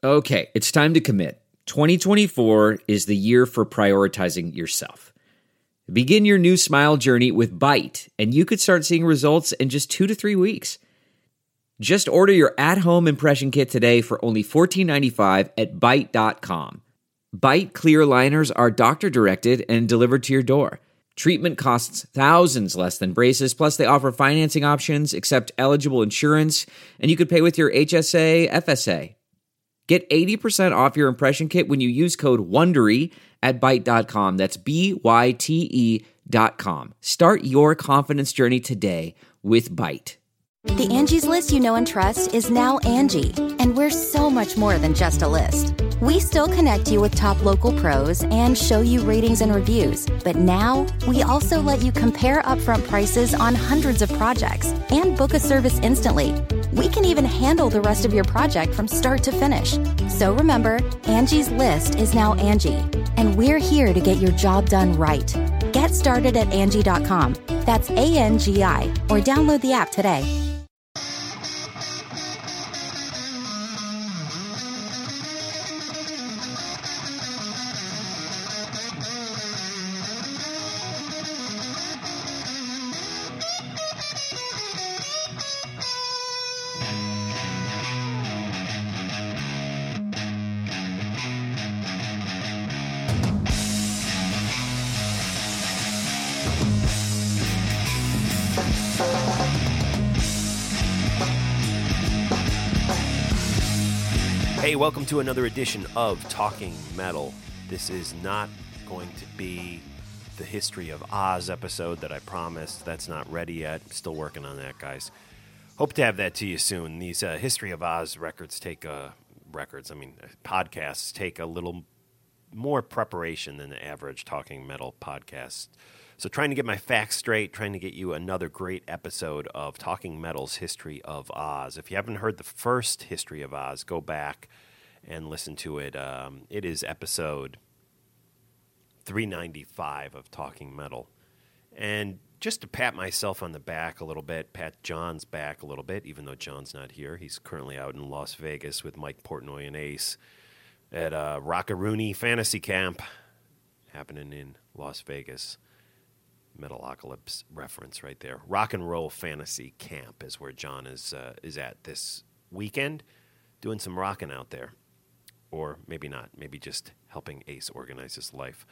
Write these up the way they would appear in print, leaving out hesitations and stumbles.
Okay, it's time to commit. 2024 is the year for prioritizing yourself. Begin your new smile journey with Byte, and you could start seeing results in just 2 to 3 weeks. Just order your at-home impression kit today for only $14.95 at Byte.com. Byte clear liners are doctor-directed and delivered to your door. Treatment costs thousands less than braces, plus they offer financing options, accept eligible insurance, and you could pay with your HSA, FSA. Get 80% off your impression kit when you use code WONDERY at Byte.com. That's BYTE.com. Start your confidence journey today with Byte. The Angie's List you know and trust is now Angie, and we're so much more than just a list. We still connect you with top local pros and show you ratings and reviews, but now we also let you compare upfront prices on hundreds of projects and book a service instantly. We can even handle the rest of your project from start to finish. So remember, Angie's List is now Angie, and we're here to get your job done right. Get started at Angie.com. That's ANGI, or download the app today. Hey, welcome to another edition of Talking Metal. This is not going to be the History of Oz episode that I promised. That's not ready yet. Still working on that, guys. Hope to have that to you soon. These History of Oz podcasts take a little more preparation than the average Talking Metal podcast. So trying to get my facts straight, trying to get you another great episode of Talking Metal's History of Oz. If you haven't heard the first History of Oz, go back and listen to it. It is episode 395 of Talking Metal. And just to pat myself on the back a little bit, pat John's back a little bit, even though John's not here. He's currently out in Las Vegas with Mike Portnoy and Ace at Rockaroony Fantasy Camp happening in Las Vegas. Metalocalypse reference right there. Rock and Roll Fantasy Camp is where John is at this weekend, doing some rocking out there. Or maybe not. Maybe just helping Ace organize his life.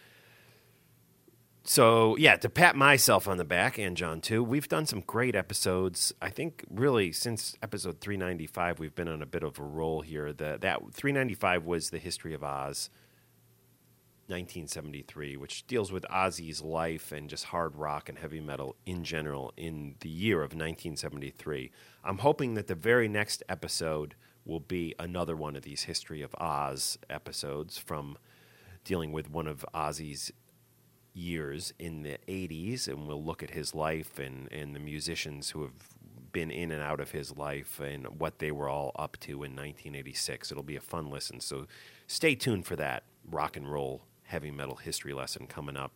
So, yeah, to pat myself on the back, and John too, we've done some great episodes. I think really since episode 395, we've been on a bit of a roll here. That 395 was the History of Oz, 1973, which deals with Ozzy's life and just hard rock and heavy metal in general in the year of 1973. I'm hoping that the very next episode will be another one of these History of Oz episodes from dealing with one of Ozzy's years in the 80s, and we'll look at his life and the musicians who have been in and out of his life and what they were all up to in 1986. It'll be a fun listen, so stay tuned for that rock and roll heavy metal history lesson coming up.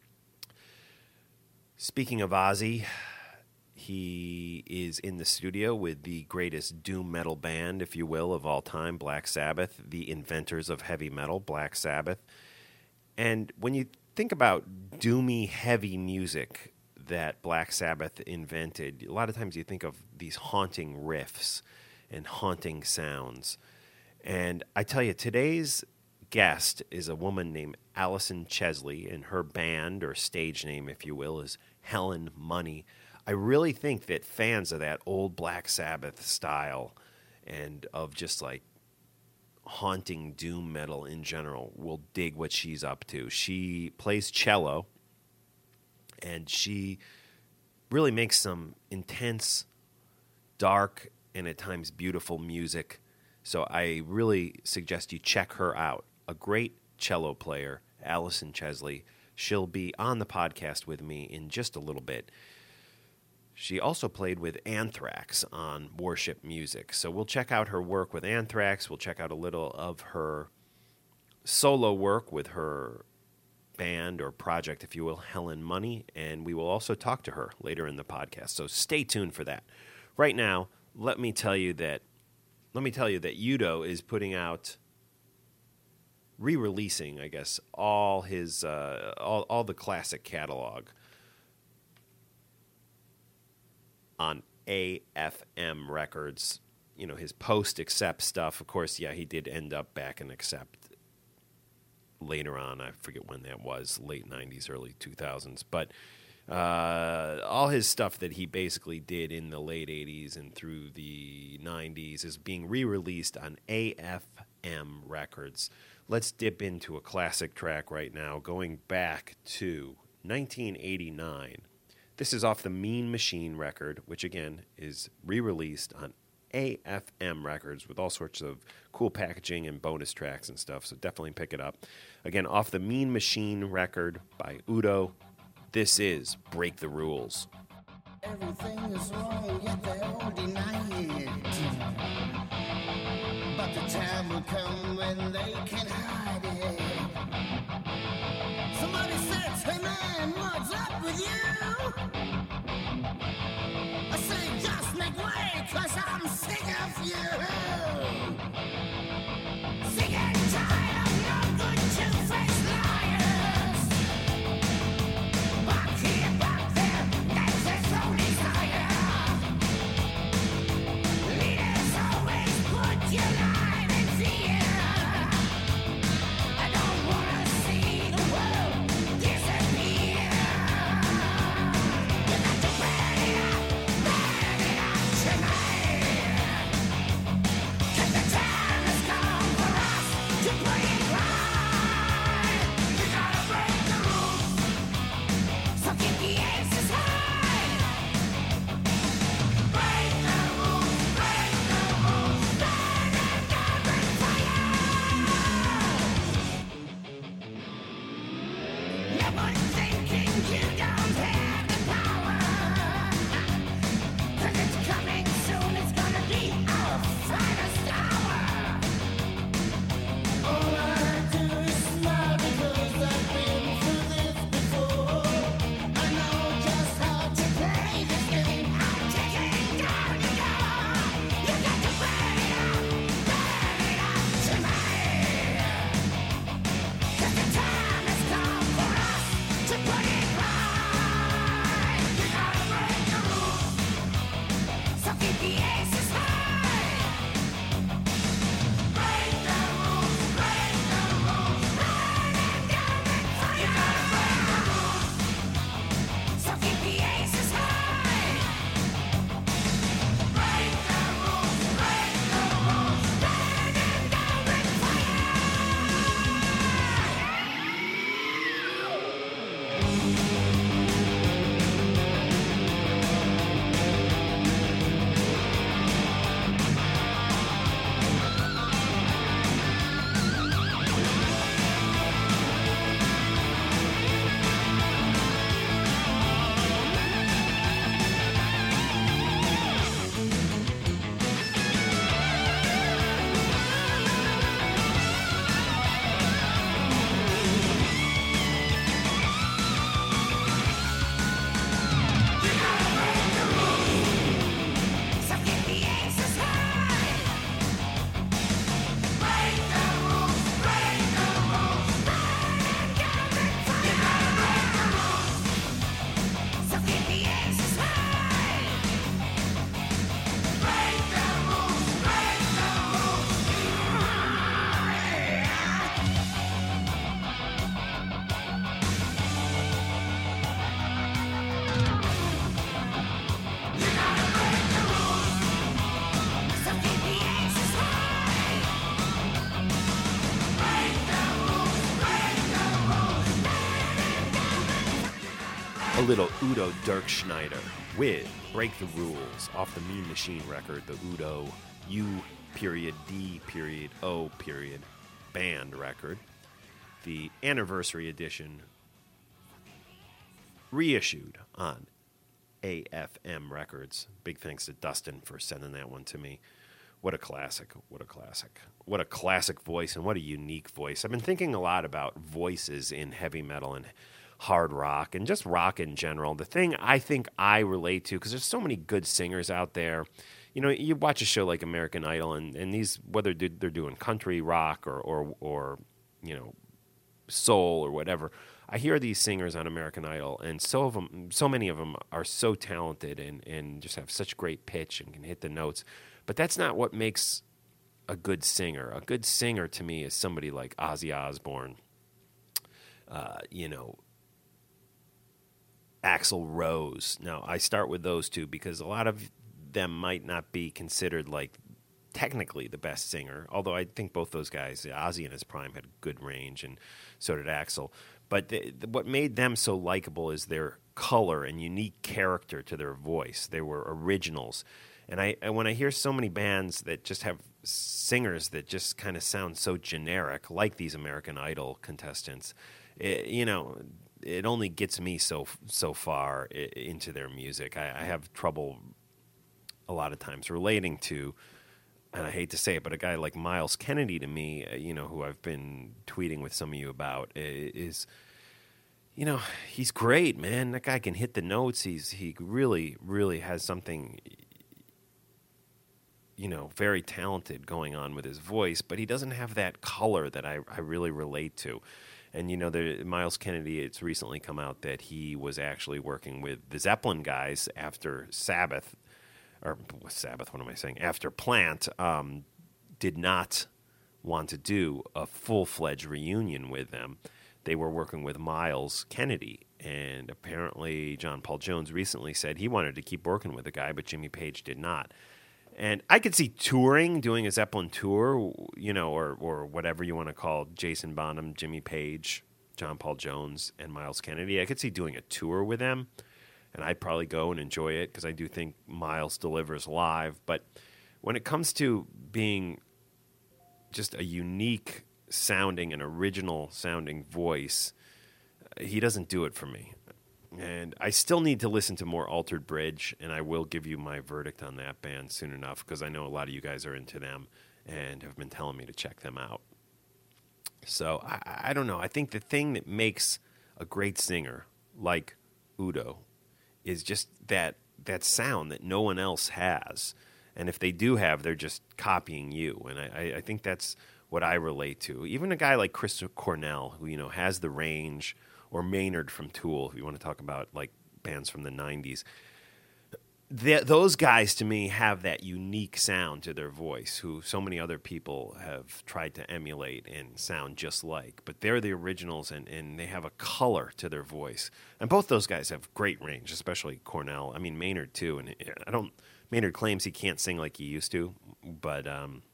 Speaking of Ozzy, he is in the studio with the greatest doom metal band, if you will, of all time, Black Sabbath, the inventors of heavy metal, Black Sabbath. And when you think about doomy, heavy music that Black Sabbath invented, a lot of times you think of these haunting riffs and haunting sounds. And I tell you, today's guest is a woman named Allison Chesley, and her band, or stage name, if you will, is Helen Money. I really think that fans of that old Black Sabbath style and of just like haunting doom metal in general will dig what she's up to. She plays cello, and she really makes some intense, dark, and at times beautiful music. So I really suggest you check her out. A great cello player, Allison Chesley. She'll be on the podcast with me in just a little bit. She also played with Anthrax on Worship Music. So we'll check out her work with Anthrax. We'll check out a little of her solo work with her band or project, if you will, Helen Money. And we will also talk to her later in the podcast. So stay tuned for that. Right now, let me tell you that let me tell you that Udo is putting out, re-releasing, I guess, all his all the classic catalog on AFM Records. You know, his post-Accept stuff. Of course, yeah, he did end up back in Accept later on. I forget when that was, late 90s, early 2000s. But all his stuff that he basically did in the late 80s and through the 90s is being re-released on AFM Records. Let's dip into a classic track right now, going back to 1989. This is off the Mean Machine record, which again is re-released on AFM Records with all sorts of cool packaging and bonus tracks and stuff, so definitely pick it up. Again, off the Mean Machine record by Udo, this is Break the Rules. Everything is wrong, yet they all deny it. But the time will come when they can hide it. Somebody says, hey man, what's up with you? I say, just make way, 'cause I'm sick of you. Sick and tired of no good two-faced liars. Back here, back there, that's their own desire. Leaders always put your life in fear. I don't wanna see the world disappear. You got to burn it up tonight. 'Cause the time has come for us to put it right. You gotta break the rules, so keep the aces high. Break the rules, burn and open fire. Never thinking you don't have the power. 'Cause it's coming soon, it's gonna be our finest hour. All I do is smile because I've been through this before. I know just how to play this game. I'm taking down the door. You got to burn it up tonight. 'Cause the time has come for us to put it right. You gotta break the rules, so keep the aces high. Break the rules, burn and open fire. You gotta break the rules, so keep the aces high. Break the rules, burn and open fire. So keep the aces high. Break the rules, burn and open fire. You gotta break the rules, so keep the aces high. Break the rules, burn You gotta break the rules, so keep the aces high. Break the rules, A little Udo Dirkschneider with Break the Rules off the Mean Machine record, the Udo U.D.O. band record. The anniversary edition reissued on AFM Records. Big thanks to Dustin for sending that one to me. What a classic. What a classic. What a classic voice and what a unique voice. I've been thinking a lot about voices in heavy metal and hard rock and just rock in general. The thing I think I relate to, because there's so many good singers out there, you know, you watch a show like American Idol, and these, whether they're doing country, rock, or you know, soul or whatever, I hear these singers on American Idol, and so many of them are so talented and just have such great pitch and can hit the notes. But that's not what makes a good singer. A good singer to me is somebody like Ozzy Osbourne, you know, Axl Rose. Now, I start with those two because a lot of them might not be considered like technically the best singer, although I think both those guys, Ozzy in his prime had good range, and so did Axl. But what made them so likable is their color and unique character to their voice. They were originals. And when I hear so many bands that just have singers that just kind of sound so generic, like these American Idol contestants, you know, it only gets me so far into their music. I have trouble a lot of times relating to, and I hate to say it, but a guy like Miles Kennedy to me, you know, who I've been tweeting with some of you about, is, you know, he's great, man. That guy can hit the notes. He really, really has something, you know, very talented going on with his voice, but he doesn't have that color that I really relate to. And, you know, Miles Kennedy, it's recently come out that he was actually working with the Zeppelin guys after Sabbath, after Plant, did not want to do a full-fledged reunion with them. They were working with Miles Kennedy, and apparently John Paul Jones recently said he wanted to keep working with the guy, but Jimmy Page did not. And I could see touring, doing a Zeppelin tour, you know, or whatever you want to call Jason Bonham, Jimmy Page, John Paul Jones, and Miles Kennedy. I could see doing a tour with them, and I'd probably go and enjoy it because I do think Miles delivers live. But when it comes to being just a unique sounding and original sounding voice, he doesn't do it for me. And I still need to listen to more Altered Bridge, and I will give you my verdict on that band soon enough because I know a lot of you guys are into them and have been telling me to check them out. So I don't know. I think the thing that makes a great singer like Udo is just that sound that no one else has. And if they do have, they're just copying you. And I think that's what I relate to. Even a guy like Chris Cornell, who, you know, has the range, or Maynard from Tool, if you want to talk about like bands from the 90s. Those guys, to me, have that unique sound to their voice, who so many other people have tried to emulate and sound just like. But they're the originals, and they have a color to their voice. And both those guys have great range, especially Cornell. I mean, Maynard, too. And Maynard claims he can't sing like he used to, but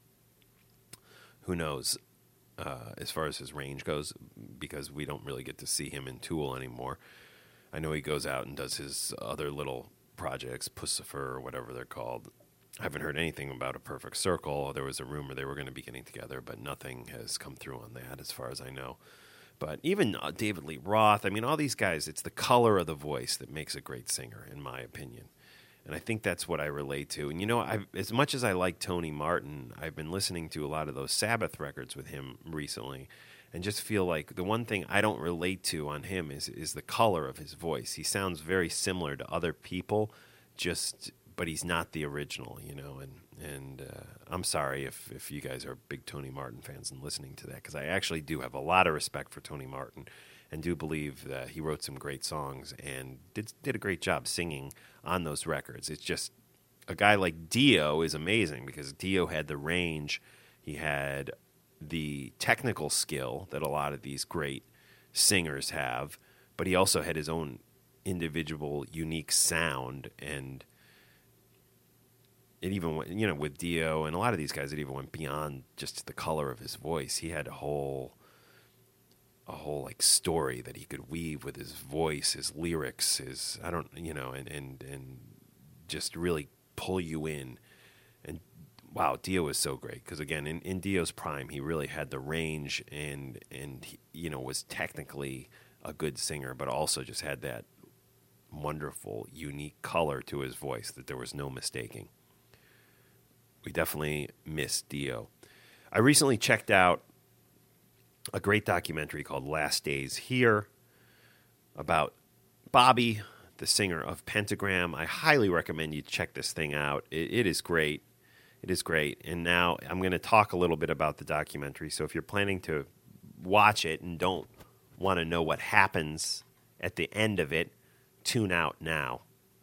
who knows? As far as his range goes, because we don't really get to see him in Tool anymore. I know he goes out and does his other little projects, Pussifer or whatever they're called. I haven't heard anything about A Perfect Circle. There was a rumor they were going to be getting together, but nothing has come through on that as far as I know. But even David Lee Roth, I mean, all these guys, it's the color of the voice that makes a great singer, in my opinion. And I think that's what I relate to. And, you know, as much as I like Tony Martin, I've been listening to a lot of those Sabbath records with him recently and just feel like the one thing I don't relate to on him is the color of his voice. He sounds very similar to other people, but he's not the original, you know. And I'm sorry if you guys are big Tony Martin fans and listening to that, because I actually do have a lot of respect for Tony Martin and do believe that he wrote some great songs and did a great job singing on those records. It's just a guy like Dio is amazing because Dio had the range, he had the technical skill that a lot of these great singers have, but he also had his own individual unique sound. And it even went, you know, with Dio and a lot of these guys, it even went beyond just the color of his voice. He had a whole like story that he could weave with his voice, his lyrics, and just really pull you in. And wow, Dio was so great because again, in Dio's prime, he really had the range and he, you know, was technically a good singer, but also just had that wonderful, unique color to his voice that there was no mistaking. We definitely miss Dio. I recently checked out a great documentary called Last Days Here about Bobby, the singer of Pentagram. I highly recommend you check this thing out. It is great. It is great. And now I'm going to talk a little bit about the documentary. So if you're planning to watch it and don't want to know what happens at the end of it, tune out now.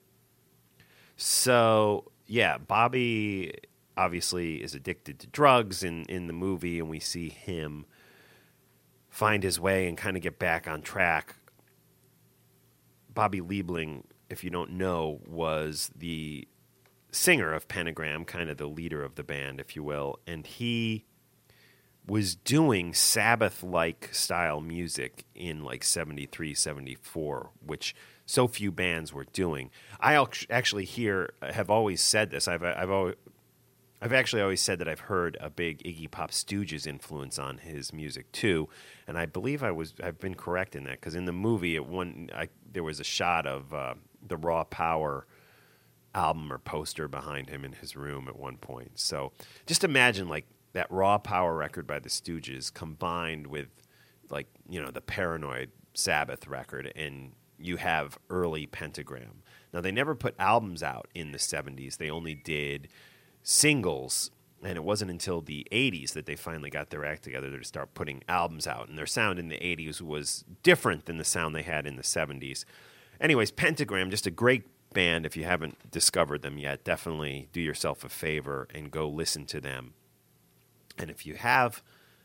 So, yeah, Bobby obviously is addicted to drugs in the movie, and we see him find his way and kind of get back on track. Bobby Liebling, if you don't know, was the singer of Pentagram, kind of the leader of the band, if you will, and he was doing Sabbath-like style music in like 73, 74, which so few bands were doing. I actually have always said this. I've actually always said that I've heard a big Iggy Pop Stooges influence on his music too, and I believe I've been correct in that, because in the movie there was a shot of the Raw Power album or poster behind him in his room at one point. So just imagine like that Raw Power record by the Stooges combined with like, you know, the Paranoid Sabbath record, and you have early Pentagram. Now, they never put albums out in the 70s. They only did singles, and it wasn't until the 80s that they finally got their act together to start putting albums out. And their sound in the 80s was different than the sound they had in the 70s. Anyways, Pentagram, just a great band. If you haven't discovered them yet, definitely do yourself a favor and go listen to them. And if you have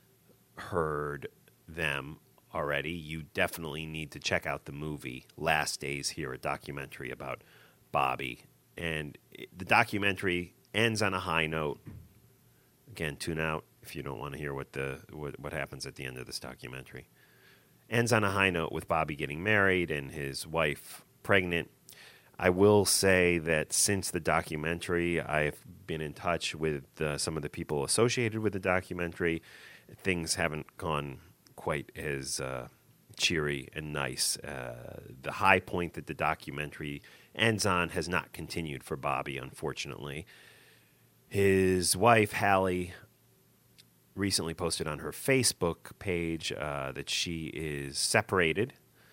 heard them already, you definitely need to check out the movie Last Days Here, a documentary about Bobby. And the documentary ends on a high note. Again, tune out if you don't want to hear what happens at the end of this documentary. Ends on a high note with Bobby getting married and his wife pregnant. I will say that since the documentary, I've been in touch with some of the people associated with the documentary. Things haven't gone quite as cheery and nice. The high point that the documentary ends on has not continued for Bobby, unfortunately. His wife, Hallie, recently posted on her Facebook page that she is separated.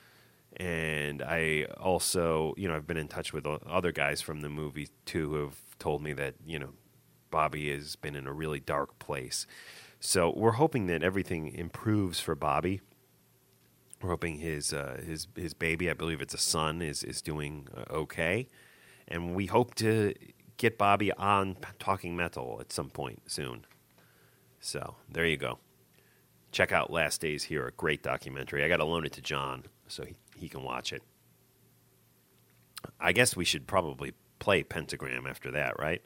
And I also, I've been in touch with other guys from the movie, too, who have told me that, Bobby has been in a really dark place. So we're hoping that everything improves for Bobby. We're hoping his baby, I believe it's a son, is doing okay. And we hope to get Bobby on Talking Metal at some point soon. So there you go. Check out Last Days Here, a great documentary. I got to loan it to John so he can watch it. I guess we should probably play Pentagram after that, right?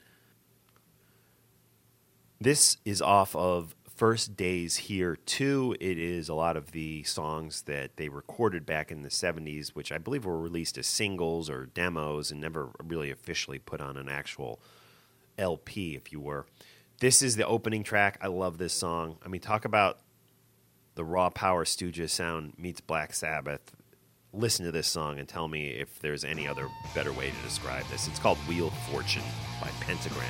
This is off of First Days Here 2. It is a lot of the songs that they recorded back in the 70s, which I believe were released as singles or demos and never really officially put on an actual LP, if you were. This is the opening track. I love this song. I mean, talk about the Raw Power Stooges sound meets Black Sabbath. Listen to this song and tell me if there's any other better way to describe this. It's called Wheel of Fortune by Pentagram.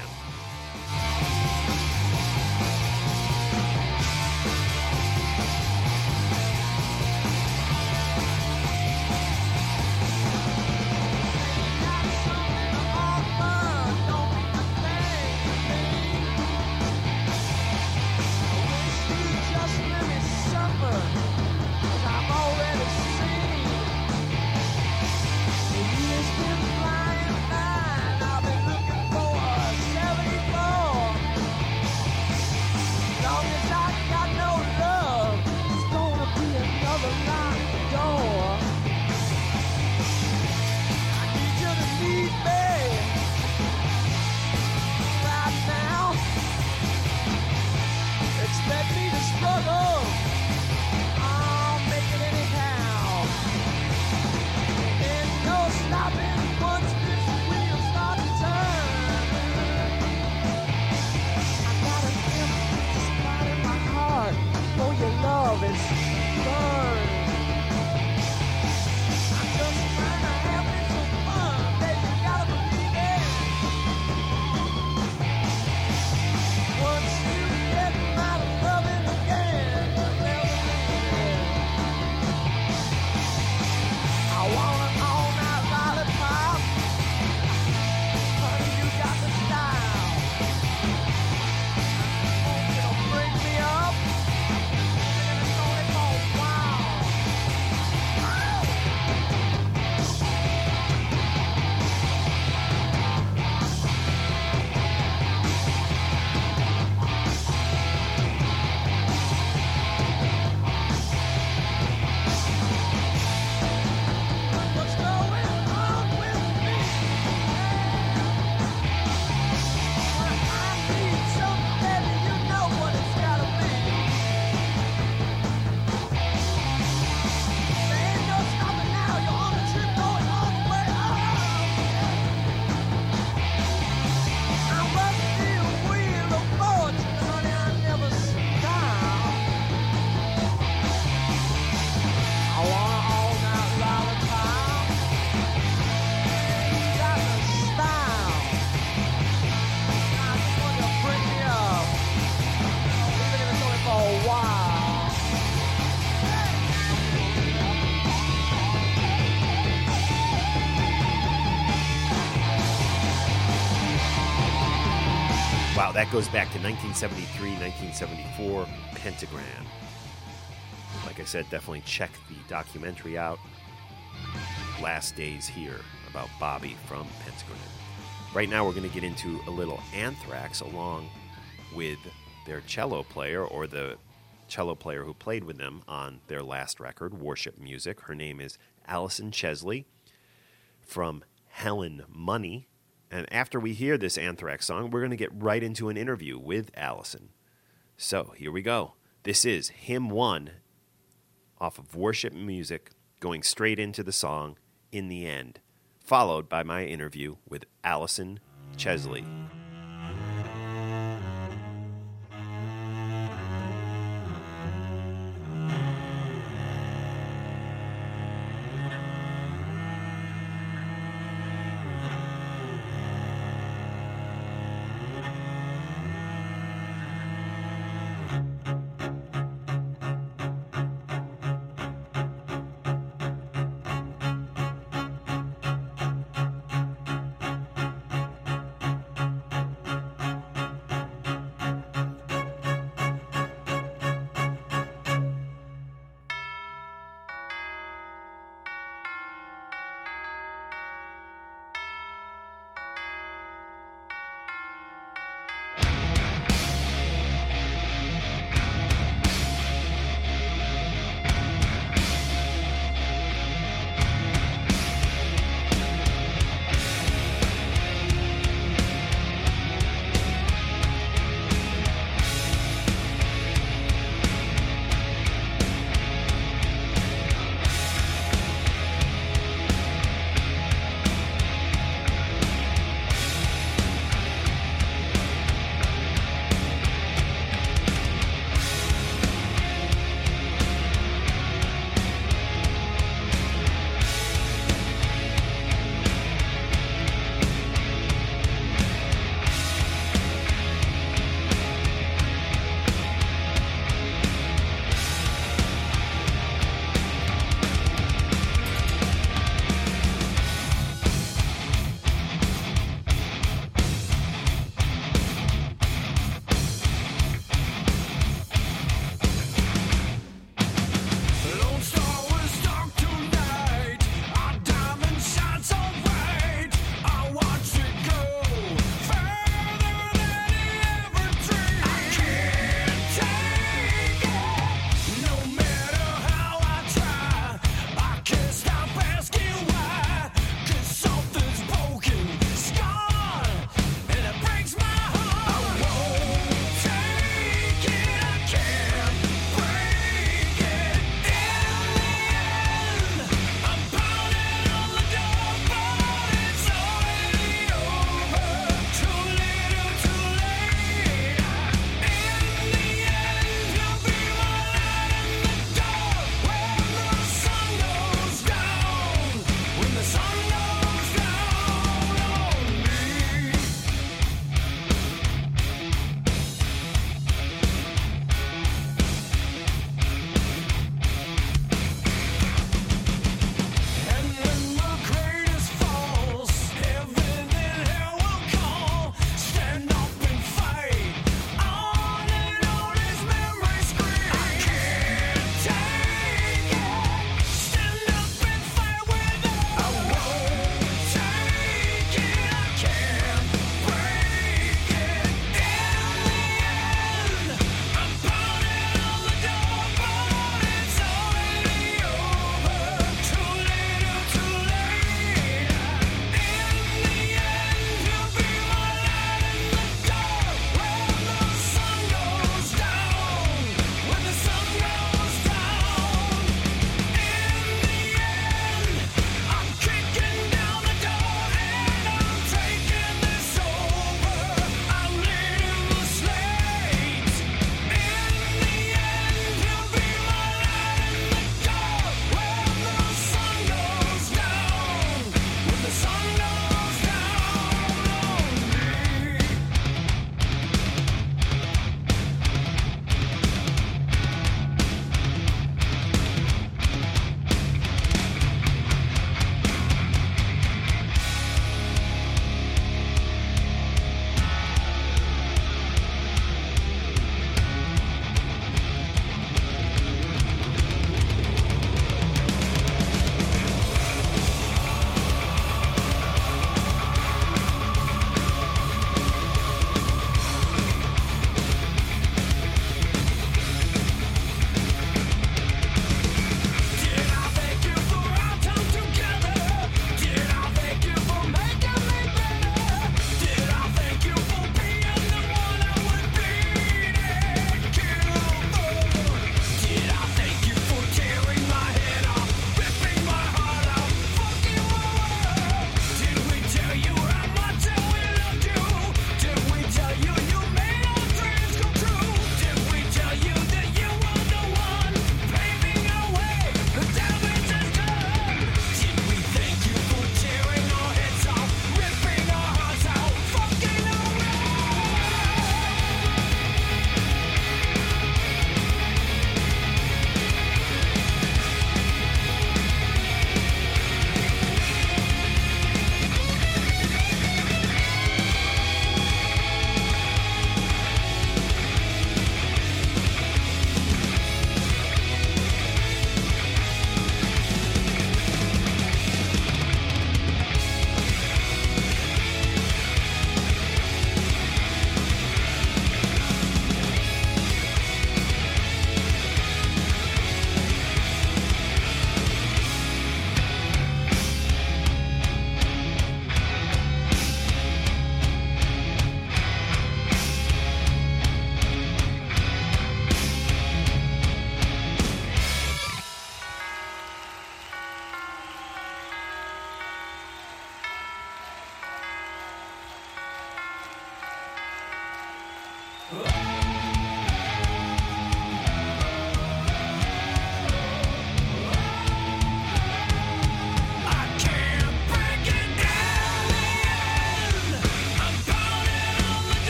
That goes back to 1973, 1974, Pentagram. Like I said, definitely check the documentary out. Last Days Here, about Bobby from Pentagram. Right now we're going to get into a little Anthrax along with their cello player, or the cello player who played with them on their last record, Worship Music. Her name is Allison Chesley from Helen Money. And after we hear this Anthrax song, we're going to get right into an interview with Allison. So here we go. This is Hymn 1 off of Worship Music, going straight into the song In the End, followed by my interview with Allison Chesley.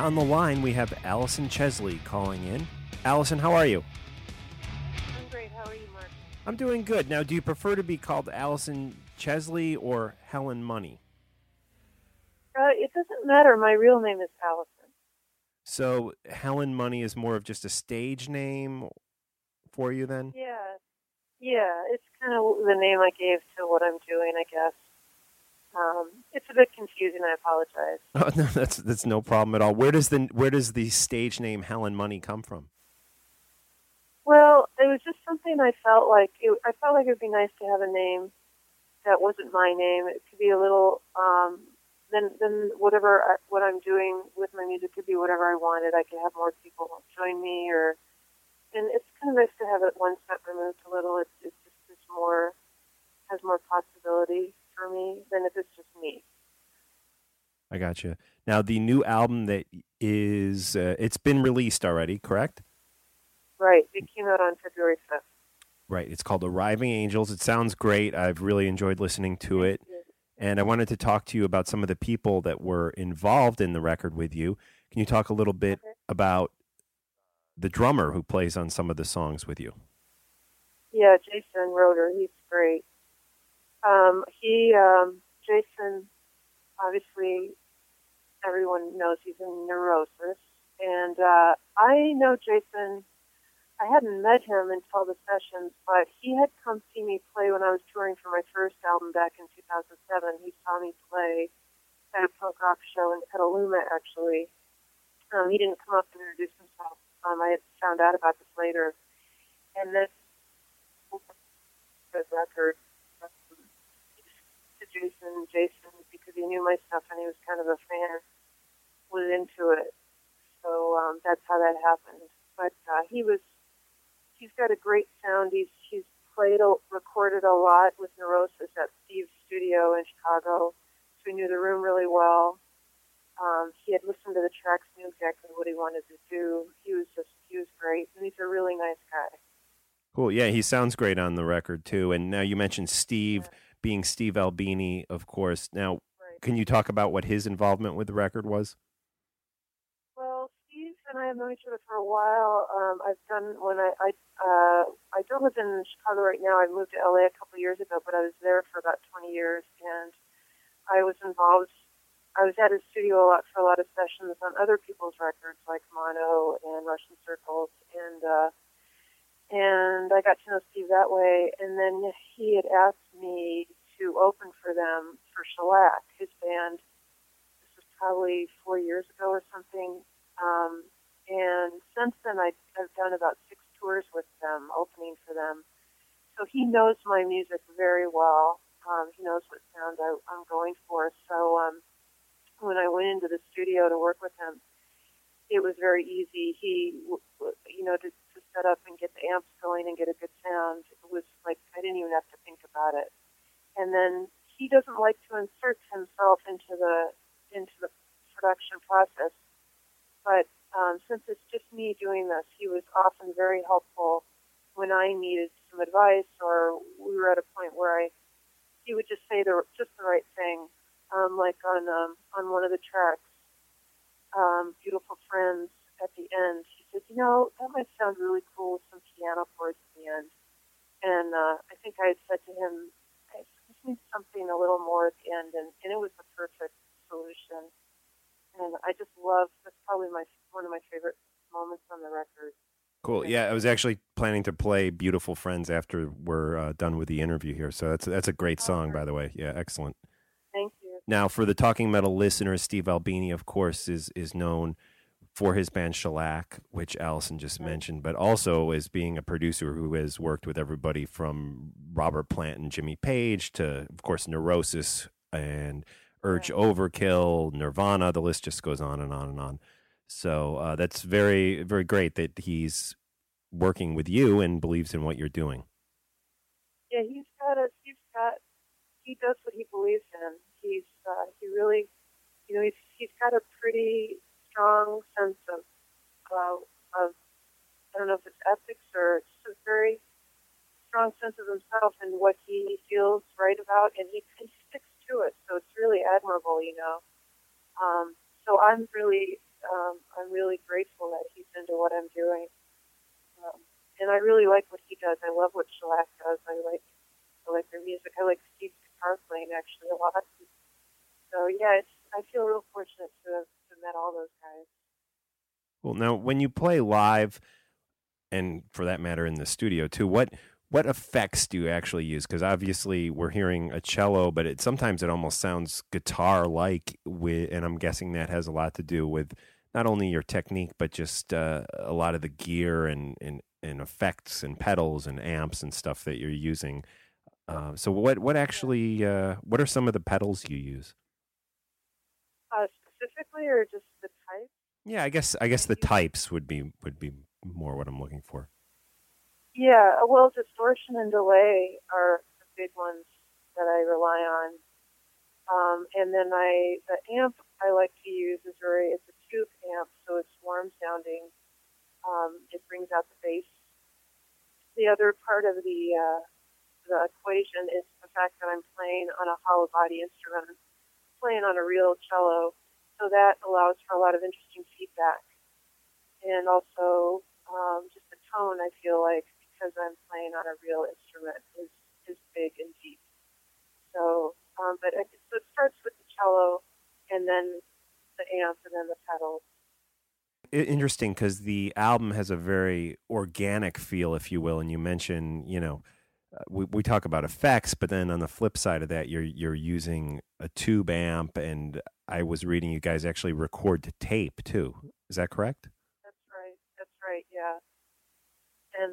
on the line, we have Allison Chesley calling in. Allison, how are you? I'm great. How are you, Mark? I'm doing good. Now, do you prefer to be called Allison Chesley or Helen Money? It doesn't matter. My real name is Allison. So Helen Money is more of just a stage name for you then? Yeah. It's kind of the name I gave to what I'm doing, I guess. It's a bit confusing. I apologize. Oh, no, that's no problem at all. Where does the stage name Helen Money come from? Well, it was just something I felt like. I felt like it would be nice to have a name that wasn't my name. It could be a little. Then what I'm doing with my music could be whatever I wanted. I could have more people join me, and it's kind of nice to have it one step removed a little. It's more has more possibility for me than if it's just me. I got you. Now, the new album that is it's been released already, correct? Right. It came out on February 5th. Right. It's called Arriving Angels. It sounds great. I've really enjoyed listening to it. And I wanted to talk to you about some of the people that were involved in the record with you. Can you talk a little bit about the drummer who plays on some of the songs with you? Yeah, Jason Roeder. He's great. Jason, obviously, everyone knows he's in Neurosis. And I know Jason. I hadn't met him until the sessions, but he had come see me play when I was touring for my first album back in 2007. He saw me play at a punk rock show in Petaluma, actually. He didn't come up and introduce himself. I had found out about this later. And this record to Jason, because he knew my stuff and he was kind of a fan, was into it. So that's how that happened. But he's got a great sound. He's recorded a lot with Neurosis at Steve's studio in Chicago. So he knew the room really well. He had listened to the tracks, knew exactly what he wanted to do. He was great, and he's a really nice guy. Cool. Yeah, he sounds great on the record too. And now you mentioned Steve being Steve Albini, of course. Now, Can you talk about what his involvement with the record was? Well, Steve and I have known each other for a while. I don't live in Chicago right now. I moved to LA a couple of years ago, but I was there for about 20 years, and I was involved. I was at his studio a lot for a lot of sessions on other people's records, like Mono and Russian Circles, and I got to know Steve that way. And then he had asked me to open for them for Shellac, his band. This was probably 4 years ago or something. And since then, I've done about 6 tours with them, opening for them. So he knows my music very well. He knows what sound I'm going for. So when I went into the studio to work with him, it was very easy. To set up and get the amps going and get a good sound, it was like I didn't even have to think about it. And then he doesn't like to insert himself into the production process, but since it's just me doing this, he was often very helpful when I needed some advice, or we were at a point where he would just say just the right thing, like on one of the tracks, "Beautiful Friends." At the end, he said, that might sound really cool with some piano chords at the end. And I think I had said to him, I just need something a little more at the end, and it was the perfect solution. And I just love, that's probably one of my favorite moments on the record. Cool. Yeah, I was actually planning to play "Beautiful Friends" after we're done with the interview here. So that's a great song, by the way. Yeah, excellent. Thank you. Now, for the Talking Metal listeners, Steve Albini, of course, is known for his band Shellac, which Allison just mentioned, but also as being a producer who has worked with everybody from Robert Plant and Jimmy Page to, of course, Neurosis and Urge Overkill, Nirvana. The list just goes on and on and on. So that's very, very great that he's working with you and believes in what you're doing. Yeah, he does what he believes in. He really, he's got a pretty strong sense of I don't know if it's ethics or it's just a very strong sense of himself and what he feels right about, and he sticks to it. So it's really admirable, So I'm really I'm really grateful that he's into what I'm doing. And I really like what he does. I love what Shellac does. I like their music. I like Steve's guitar playing actually a lot. So yeah, I feel real fortunate to have met all those guys. Well, now when you play live, and for that matter in the studio too, what effects do you actually use? Because obviously we're hearing a cello, but sometimes it almost sounds guitar-like. And I'm guessing that has a lot to do with not only your technique, but just a lot of the gear and effects and pedals and amps and stuff that you're using. So what actually what are some of the pedals you use? Specifically, or just the type? Yeah, I guess the types would be more what I'm looking for. Yeah, well, distortion and delay are the big ones that I rely on. And then the amp I like to use it's a tube amp, so it's warm sounding. It brings out the bass. The other part of the equation is the fact that I'm playing on a hollow body instrument, playing on a real cello, so that allows for a lot of interesting feedback. And also, just the tone, I feel like, because I'm playing on a real instrument, is big and deep. So, so it starts with the cello, and then the amp, and then the pedals. Interesting, because the album has a very organic feel, if you will, and you mentioned, we talk about effects, but then on the flip side of that, you're using a tube amp, and I was reading you guys actually record to tape too. Is that correct? That's right. Yeah. And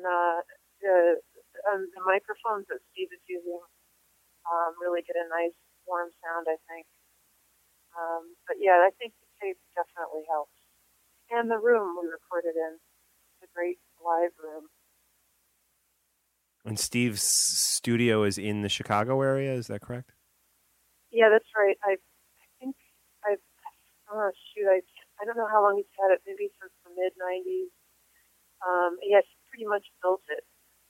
the microphones that Steve is using really get a nice warm sound, I think. But yeah, I think the tape definitely helps. And the room we recorded in, it's a great live room. And Steve's studio is in the Chicago area, is that correct? Yeah, that's right. I don't know how long he's had it, maybe since the mid-'90s. He pretty much built it.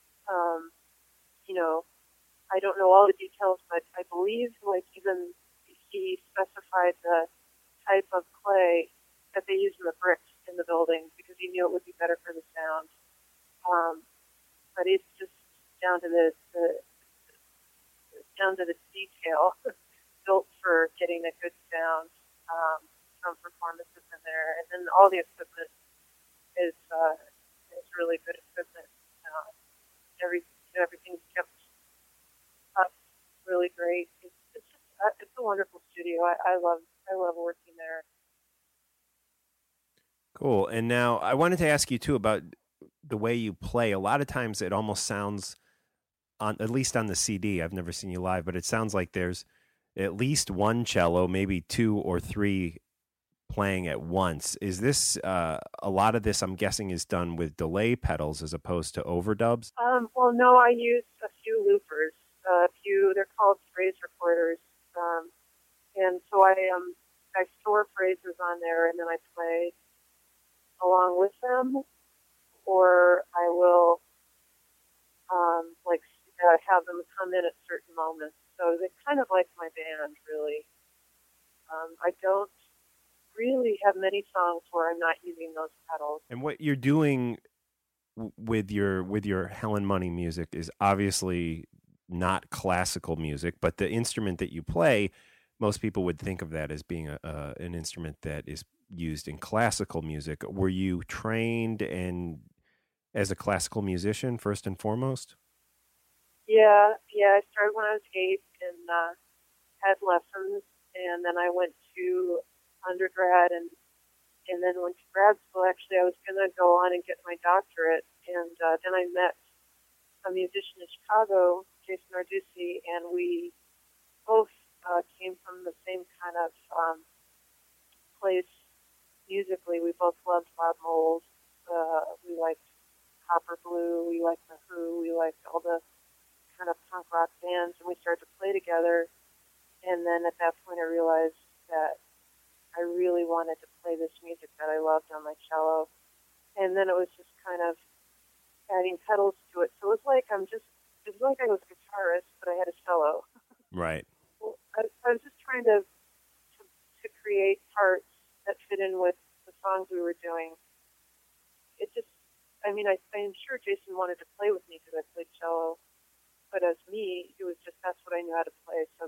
I don't know all the details, but I believe even he specified the type of clay that they use in the bricks in the building because he knew it would be better for the sound. But it's just down to the detail built for getting a good sound. Some performances in there, and then all the equipment is really good equipment. Everything's kept up really great. It's a wonderful studio. I love working there. Cool. And now I wanted to ask you too about the way you play. A lot of times it almost sounds, at least on the CD, I've never seen you live, but it sounds like there's at least one cello, maybe two or three playing at once. Is this a lot of this, I'm guessing, is done with delay pedals as opposed to overdubs? Well, no, I use a few loopers. They're called phrase recorders, and so I store phrases on there, and then I play along with them, or I will have them come in at certain moments. So they kind of like my band, really. I don't really have many songs where I'm not using those pedals. And what you're doing with your Helen Money music is obviously not classical music, but the instrument that you play, most people would think of that as being an instrument that is used in classical music. Were you trained as a classical musician first and foremost? Yeah. I started when I was 8 and had lessons, and then I went to undergrad and then went to grad school. Actually, I was going to go on and get my doctorate, and then I met a musician in Chicago, Jason Narducci, and we both came from the same kind of place musically. We both loved Bob Mould. We liked Copper Blue. We liked The Who. We liked all the kind of punk rock bands, and we started to play together. And then at that point, I realized that I really wanted to play this music that I loved on my cello. And then it was just kind of adding pedals to it. So it was like I was a guitarist, but I had a cello. Right. I was just trying to create parts that fit in with the songs we were doing, it just, I mean, I'm sure Jason wanted to play with me because I played cello, but as me, it was just, that's what I knew how to play. So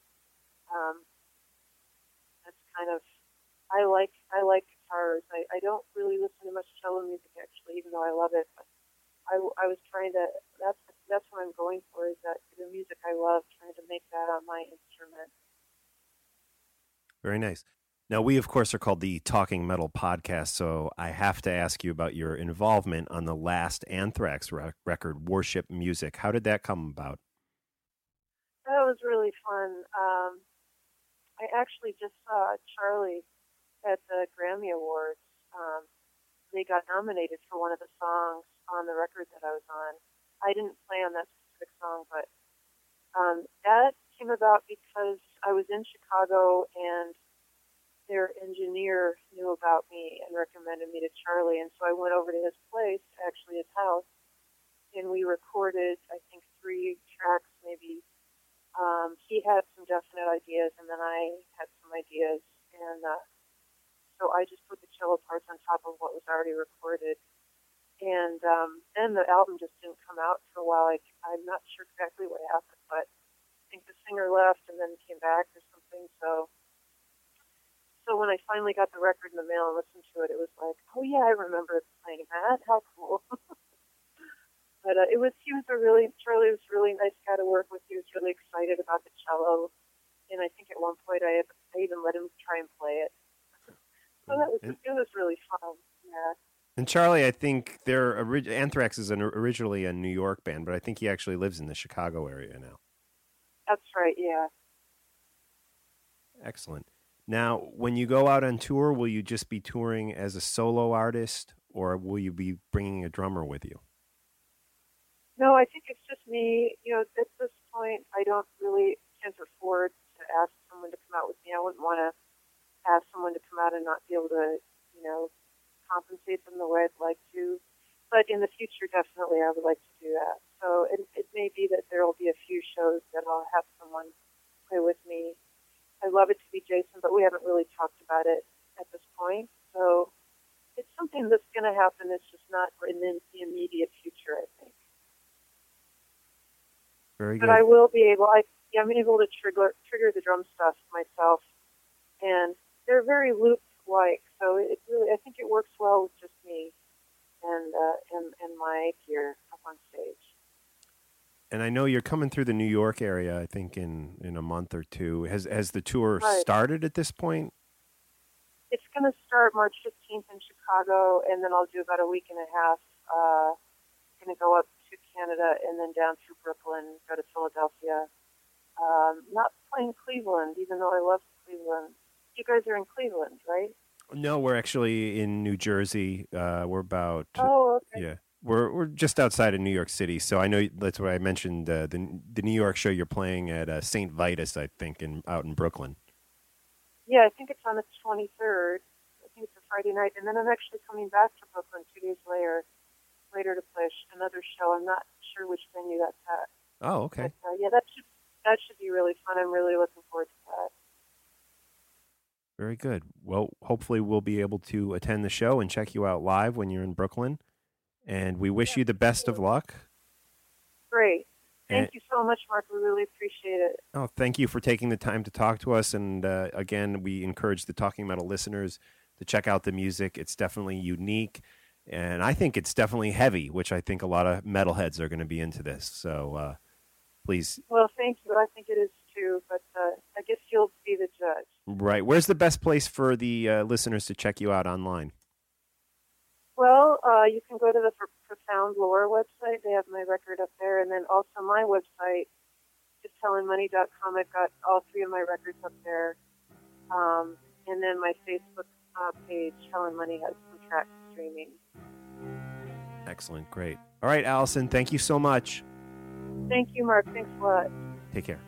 that's kind of, I like guitars. I don't really listen to much cello music actually, even though I love it. But I was trying to, that's what I'm going for, is that the music I love, trying to make that on my instrument. Very nice. Now, we, of course, are called the Talking Metal Podcast, so I have to ask you about your involvement on the last Anthrax record, Worship Music. How did that come about? That was really fun. I actually just saw Charlie at the Grammy Awards. They got nominated for one of the songs on the record that I was on. I didn't play on that specific song, but that came about because I was in Chicago and their engineer knew about me and recommended me to Charlie, and so I went over to his place, actually his house, and we recorded, I think, 3 tracks maybe. He had some definite ideas, and then I had some ideas, and so I just put the cello parts on top of what was already recorded. And then the album just didn't come out for a while. I'm not sure exactly what happened, but I think the singer left and then came back or something. So when I finally got the record in the mail and listened to it, it was like, oh yeah, I remember playing that. How cool! But Charlie was a really nice guy to work with. He was really excited about the cello, and I think at one point I even let him try and play it. So it was really fun. Yeah. And Charlie, I think Anthrax is originally a New York band, but I think he actually lives in the Chicago area now. That's right, yeah. Excellent. Now, when you go out on tour, will you just be touring as a solo artist, or will you be bringing a drummer with you? No, I think it's just me. At this point, I can't afford to ask someone to come out with me. I wouldn't want to ask someone to come out and not be able to, compensate them the way I'd like to. But in the future, definitely, I would like to do that. So it may be that there will be a few shows that I'll have someone play with me. I'd love it to be Jason, but we haven't really talked about it at this point. So it's something that's going to happen. It's just not in the immediate future, I think. Very good. But I will be able. I'm able to trigger the drum stuff myself, and they're very loop-like. So I think it works well with just me and my gear up on stage. And I know you're coming through the New York area, I think, in a month or two. Has the tour Right. started at this point? It's going to start March 15th in Chicago, and then I'll do about a week and a half. Going to go up to Canada and then down through Brooklyn, go to Philadelphia. Not playing Cleveland, even though I love Cleveland. You guys are in Cleveland, right? No, we're actually in New Jersey. We're about Oh, okay. yeah. We're just outside of New York City, so I know that's what I mentioned. The New York show you're playing at St. Vitus, I think, out in Brooklyn. Yeah, I think it's on the 23rd. I think it's a Friday night, and then I'm actually coming back to Brooklyn 2 days later to play another show. I'm not sure which venue that's at. Oh, okay. But, yeah, that should be really fun. I'm really looking forward to that. Very good. Well, hopefully we'll be able to attend the show and check you out live when you're in Brooklyn. And we wish you the best of luck. Great. Thank you so much, Mark. We really appreciate it. Oh, thank you for taking the time to talk to us. And again, we encourage the Talking Metal listeners to check out the music. It's definitely unique. And I think it's definitely heavy, which I think a lot of metalheads are going to be into this. So please. Well, thank you. I think it is too, but I guess you'll be the judge. Right. Where's the best place for the listeners to check you out online? Well, you can go to the Profound Lore website. They have my record up there. And then also my website is HelenMoney.com. I've got all 3 of my records up there. And then my Facebook page, Helen Money, has some tracks streaming. Excellent. Great. All right, Allison, thank you so much. Thank you, Mark. Thanks a lot. Take care.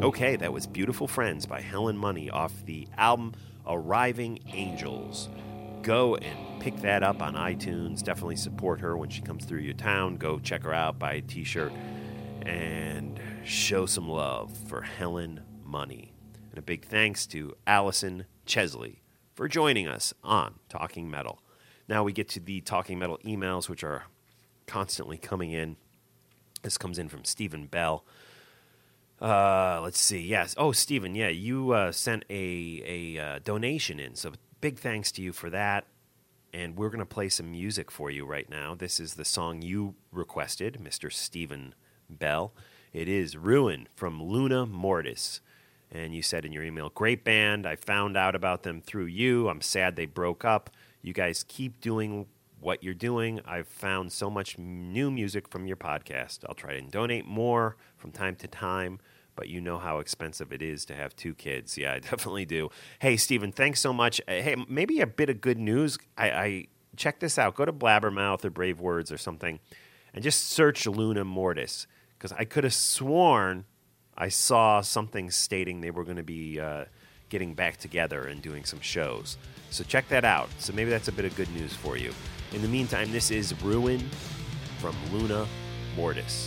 Okay, that was Beautiful Friends by Helen Money off the album Arriving Angels. Go and pick that up on iTunes. Definitely support her when she comes through your town. Go check her out, buy a t-shirt, and show some love for Helen Money. And a big thanks to Allison Chesley for joining us on Talking Metal. Now we get to the Talking Metal emails, which are constantly coming in. This comes in from Stephen Bell. Let's see. Yes. Oh, Stephen, yeah, you sent a donation in, so big thanks to you for that. And we're going to play some music for you right now. This is the song you requested, Mr. Stephen Bell. It is Ruin from Luna Mortis. And you said in your email, great band. I found out about them through you. I'm sad they broke up. You guys keep doing what you're doing. I've found so much new music from your podcast. I'll try to donate more from time to time, but you know how expensive it is to have 2 kids. Yeah, I definitely do. Hey, Stephen, thanks so much. Hey, maybe a bit of good news. I check this out. Go to Blabbermouth or Brave Words or something and just search Luna Mortis, because I could have sworn I saw something stating they were going to be getting back together and doing some shows. So check that out. So maybe that's a bit of good news for you. In the meantime, this is Ruin from Luna Mortis.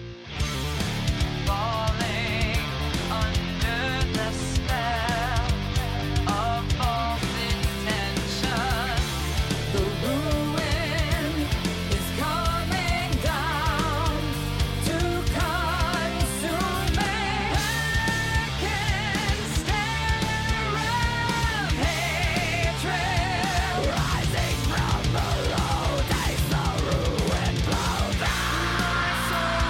Falling under the spell of false intention. The ruin is coming down to consume me. I can stand around hatred rising from below. Taste the ruin blow down. My soul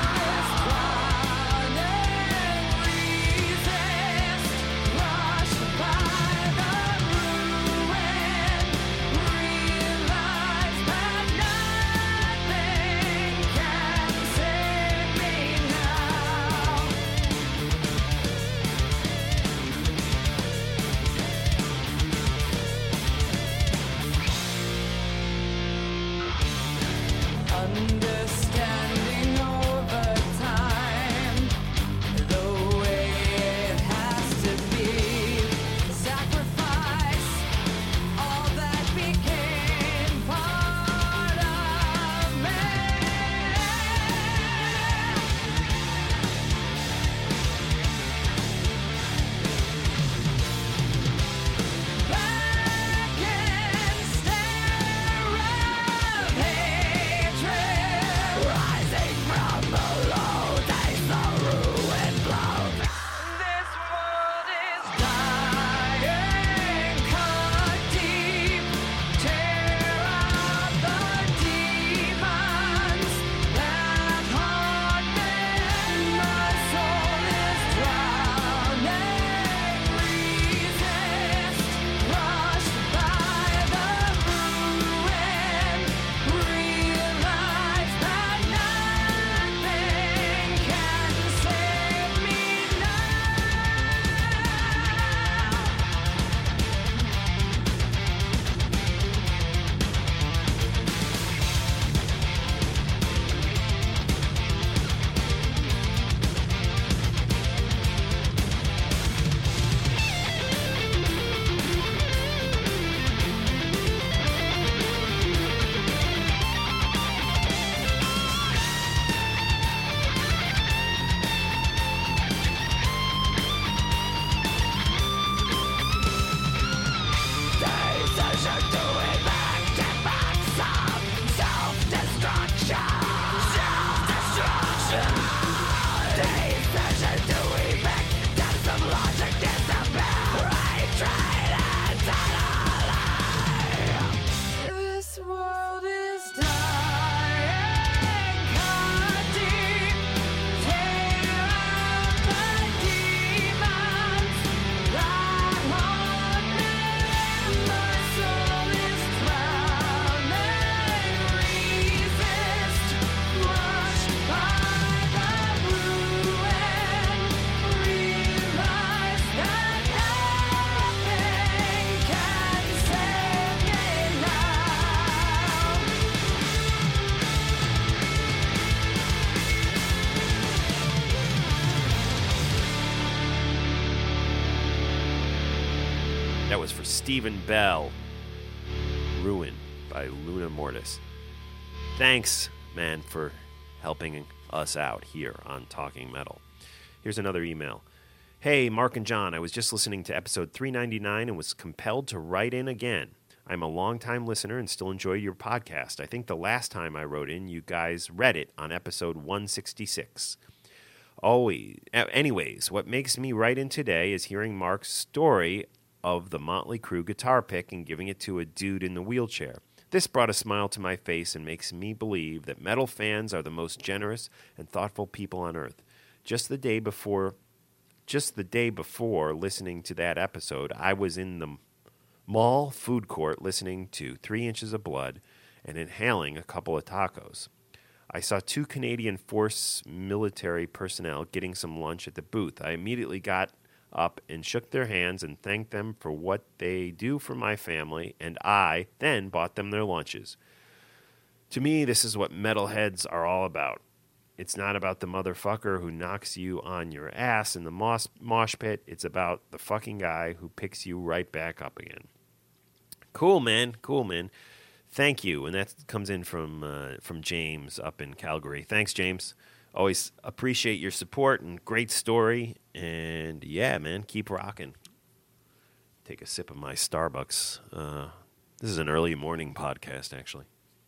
That was for Stephen Bell. Ruin by Luna Mortis. Thanks, man, for helping us out here on Talking Metal. Here's another email. Hey, Mark and John, I was just listening to episode 399 and was compelled to write in again. I'm a longtime listener and still enjoy your podcast. I think the last time I wrote in, you guys read it on episode 166. Anyways, what makes me write in today is hearing Mark's story of the Motley Crue guitar pick and giving it to a dude in the wheelchair. This brought a smile to my face and makes me believe that metal fans are the most generous and thoughtful people on earth. Just the day before listening to that episode, I was in the mall food court listening to 3 Inches of Blood and inhaling a couple of tacos. I saw 2 Canadian Force military personnel getting some lunch at the booth. I immediately got up and shook their hands and thanked them for what they do for my family, and I then bought them their lunches. To me, this is what metalheads are all about. It's not about the motherfucker who knocks you on your ass in the mosh pit. It's about the fucking guy who picks you right back up again. Cool, man. Cool, man. Thank you. And that comes in from James up in Calgary. Thanks, James. Always appreciate your support and great story. And yeah, man, keep rocking. Take a sip of my Starbucks. This is an early morning podcast, actually.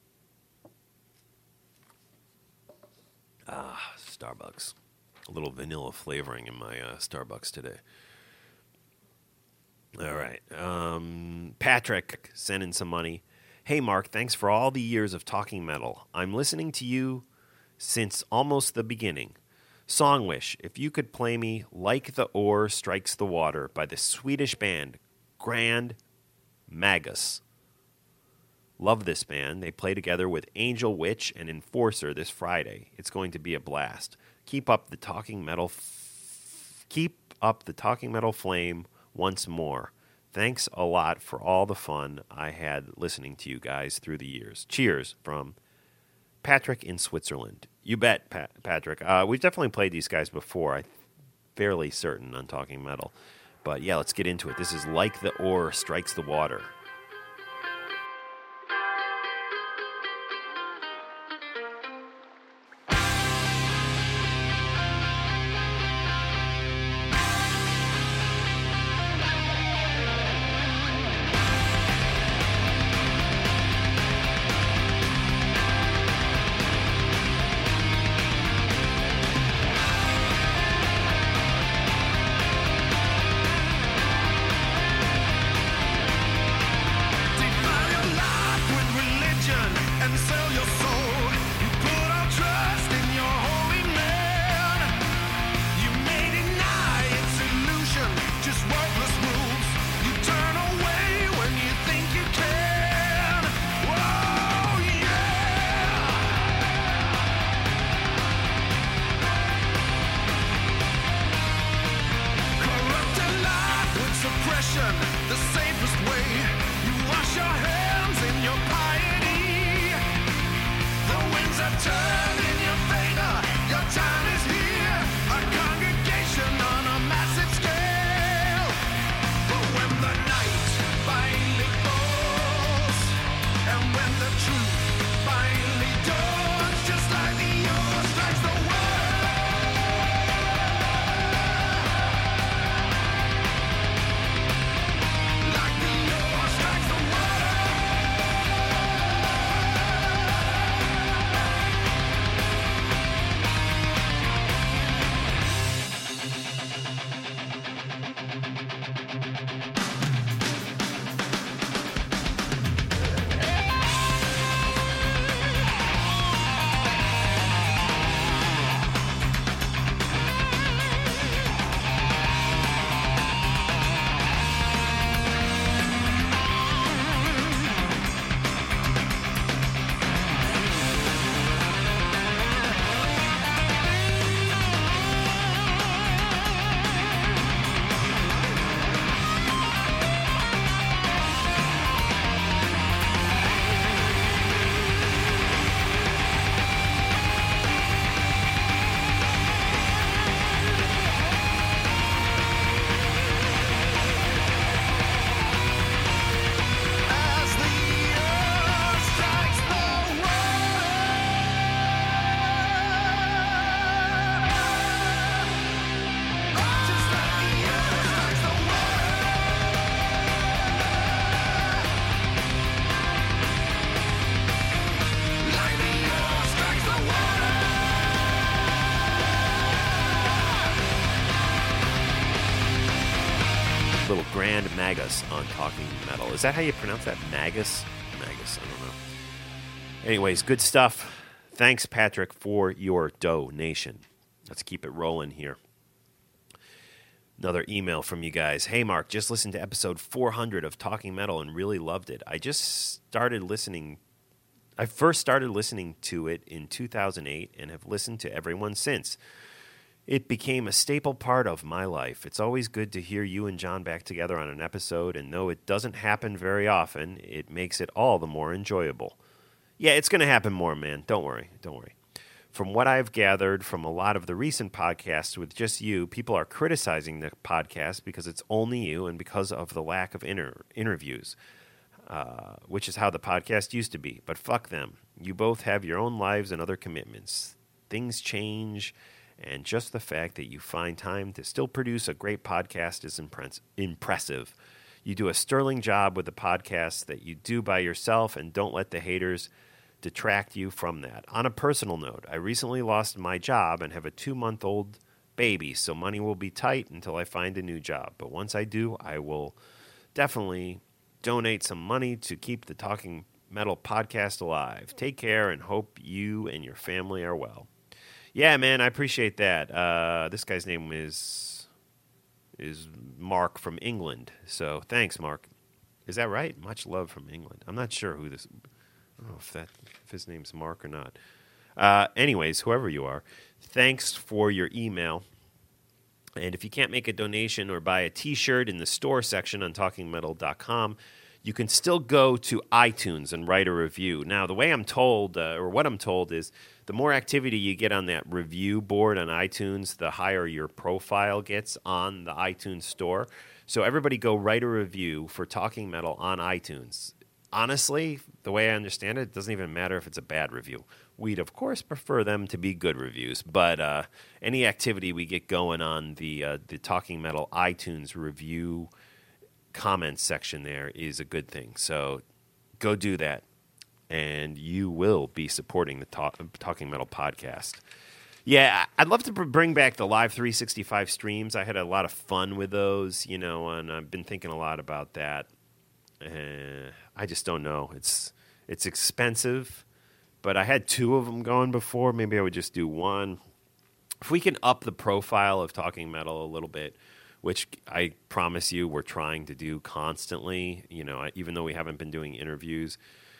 Starbucks. A little vanilla flavoring in my Starbucks today. All right. Patrick sent in some money. Hey, Mark, thanks for all the years of talking metal. I'm listening to you since almost the beginning. Song wish, if you could play me Like the Ore Strikes the Water by the Swedish band Grand Magus. Love this band. They play together with Angel Witch and Enforcer this Friday. It's going to be a blast. Keep up the talking metal flame once more. Thanks a lot for all the fun I had listening to you guys through the years. Cheers from Patrick in Switzerland. You bet, Patrick. We've definitely played these guys before. I'm fairly certain on Talking Metal. But yeah, let's get into it. This is Like the Ore Strikes the Water. little Grand Magus on Talking Metal. Is that how you pronounce that? Magus? Magus, I don't know. Anyways, good stuff. Thanks, Patrick, for your donation. Let's keep it rolling here. Another email from you guys. Hey, Mark, just listened to episode 400 of Talking Metal and really loved it. I first started listening to it in 2008 and have listened to everyone since. It became a staple part of my life. It's always good to hear you and John back together on an episode, and though it doesn't happen very often, it makes it all the more enjoyable. Yeah, it's going to happen more, man. Don't worry. From what I've gathered from a lot of the recent podcasts with just you, people are criticizing the podcast because it's only you and because of the lack of interviews, which is how the podcast used to be. But fuck them. You both have your own lives and other commitments. Things change, and just the fact that you find time to still produce a great podcast is impressive. You do a sterling job with the podcast that you do by yourself, and don't let the haters detract you from that. On a personal note, I recently lost my job and have a 2-month-old baby, so money will be tight until I find a new job. But once I do, I will definitely donate some money to keep the Talking Metal podcast alive. Take care and hope you and your family are well. Yeah, man, I appreciate that. This guy's name is Mark from England. So thanks, Mark. Is that right? Much love from England. I'm not sure who this. I don't know if his name's Mark or not. Anyways, whoever you are, thanks for your email. And if you can't make a donation or buy a T-shirt in the store section on TalkingMetal.com, you can still go to iTunes and write a review. Now, the way I'm told, or what I'm told, is the more activity you get on that review board on iTunes, the higher your profile gets on the iTunes store. So everybody go write a review for Talking Metal on iTunes. Honestly, the way I understand it, it doesn't even matter if it's a bad review. We'd, of course, prefer them to be good reviews, but any activity we get going on the Talking Metal iTunes review comments section there is a good thing. So go do that, and you will be supporting the Talking Metal podcast. Yeah, I'd love to bring back the Live 365 streams. I had a lot of fun with those, and I've been thinking a lot about that. I just don't know. It's expensive, but I had 2 of them going before. Maybe I would just do one. If we can up the profile of Talking Metal a little bit, which I promise you we're trying to do constantly, even though we haven't been doing interviews,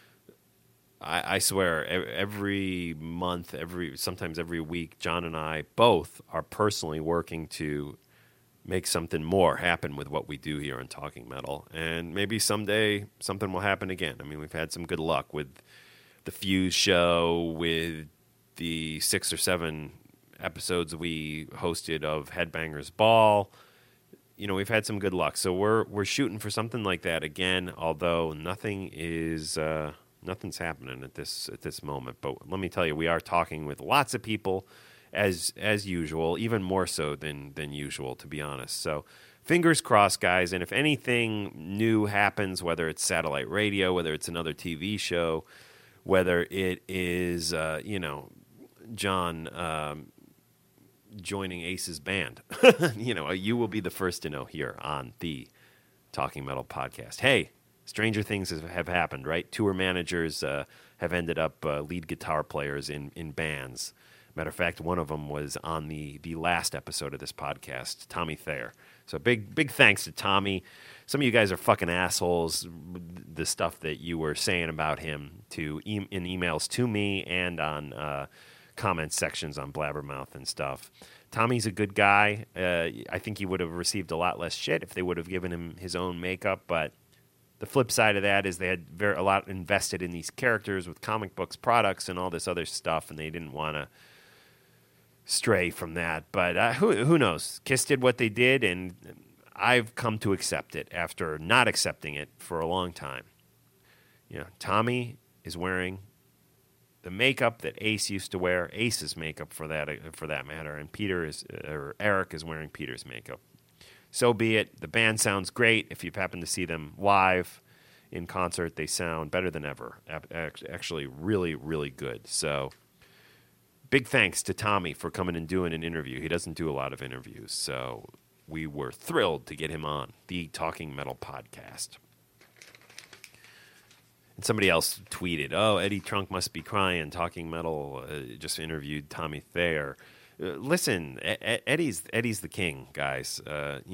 I swear every month, sometimes every week, John and I both are personally working to make something more happen with what we do here on Talking Metal. And maybe someday something will happen again. I mean, we've had some good luck with the Fuse show, with the 6 or 7 episodes we hosted of Headbangers Ball. We've had some good luck. So we're shooting for something like that again, although nothing's happening at this moment. But let me tell you, we are talking with lots of people as usual, even more so than usual, to be honest. So fingers crossed, guys. And if anything new happens, whether it's satellite radio, whether it's another TV show, whether it is, John joining Ace's band, you will be the first to know here on the Talking Metal podcast. Hey, stranger things have happened, right? Tour managers have ended up lead guitar players in bands. Matter of fact, one of them was on the last episode of this podcast, Tommy Thayer. So big thanks to Tommy. Some of you guys are fucking assholes. The stuff that you were saying about him in emails to me and on comment sections on Blabbermouth and stuff. Tommy's a good guy. I think he would have received a lot less shit if they would have given him his own makeup, but the flip side of that is they had a lot invested in these characters with comic books, products, and all this other stuff, and they didn't want to stray from that. But who knows? Kiss did what they did, and I've come to accept it after not accepting it for a long time. Tommy is wearing the makeup that Ace used to wear, Ace's makeup for that matter, and Eric is wearing Peter's makeup. So be it. The band sounds great. If you've happened to see them live in concert, they sound better than ever. Actually, really, really good. So big thanks to Tommy for coming and doing an interview. He doesn't do a lot of interviews, so we were thrilled to get him on the Talking Metal podcast. And somebody else tweeted, "Oh, Eddie Trunk must be crying. Talking Metal just interviewed Tommy Thayer." Listen, Eddie's the king, guys.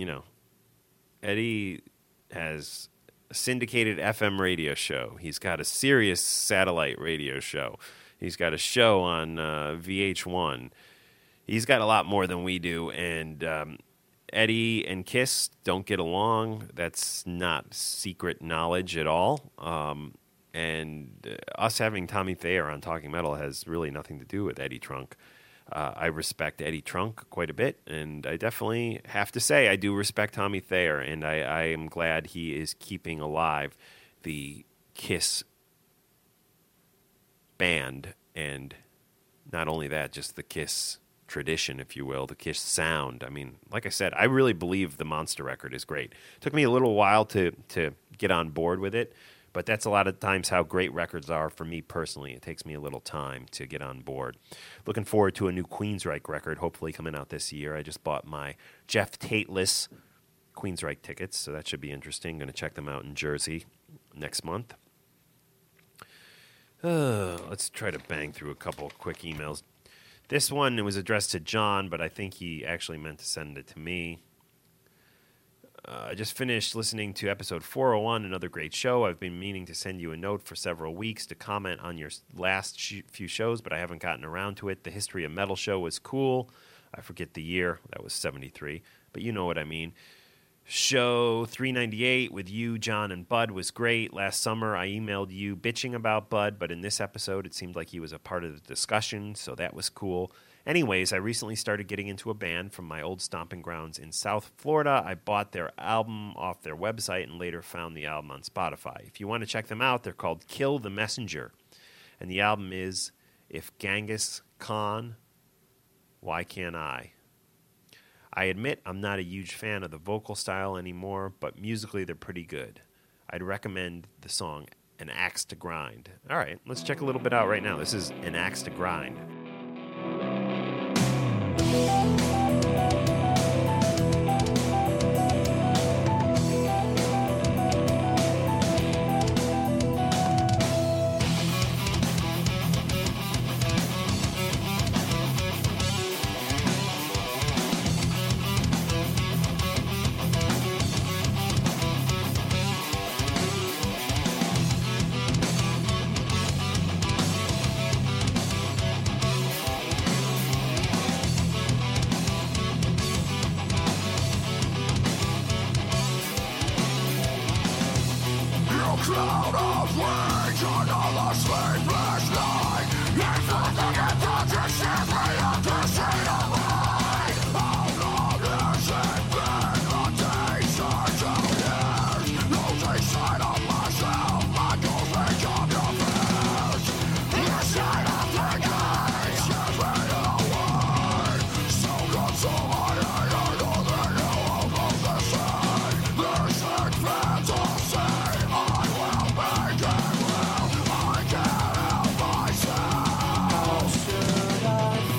Eddie has a syndicated FM radio show. He's got a Sirius satellite radio show. He's got a show on VH1. He's got a lot more than we do, and Eddie and Kiss don't get along. That's not secret knowledge at all. And us having Tommy Thayer on Talking Metal has really nothing to do with Eddie Trunk. I respect Eddie Trunk quite a bit, and I definitely have to say I do respect Tommy Thayer, and I am glad he is keeping alive the Kiss band, and not only that, just the Kiss tradition, if you will, the Kiss sound. I mean, like I said, I really believe the Monster record is great. It took me a little while to get on board with it, but that's a lot of times how great records are for me personally. It takes me a little time to get on board. Looking forward to a new Queensryche record, hopefully coming out this year. I just bought my Jeff Tate-less Queensryche tickets, so that should be interesting. Going to check them out in Jersey next month. Let's try to bang through a couple quick emails. This one, it was addressed to John, but I think he actually meant to send it to me. I just finished listening to episode 401, another great show. I've been meaning to send you a note for several weeks to comment on your last few shows, but I haven't gotten around to it. The History of Metal show was cool. I forget the year. That was 73, but you know what I mean. Show 398 with you, John, and Bud was great. Last summer, I emailed you bitching about Bud, but in this episode, it seemed like he was a part of the discussion, so that was cool. Anyways, I recently started getting into a band from my old stomping grounds in South Florida. I bought their album off their website and later found the album on Spotify. If you want to check them out, they're called Kill the Messenger. And the album is If Genghis Khan, Why Can't I? I admit I'm not a huge fan of the vocal style anymore, but musically they're pretty good. I'd recommend the song An Axe to Grind. All right, let's check a little bit out right now. This is An Axe to Grind. How should I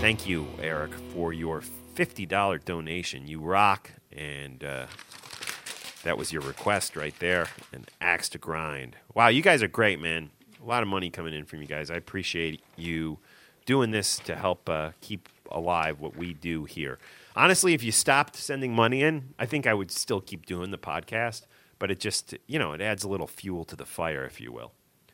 Thank you, Eric, for your $50 donation. You rock, and that was your request right there. An axe to grind. Wow, you guys are great, man. A lot of money coming in from you guys. I appreciate you doing this to help keep alive what we do here. Honestly, if you stopped sending money in, I think I would still keep doing the podcast, but it just, it adds a little fuel to the fire, if you will.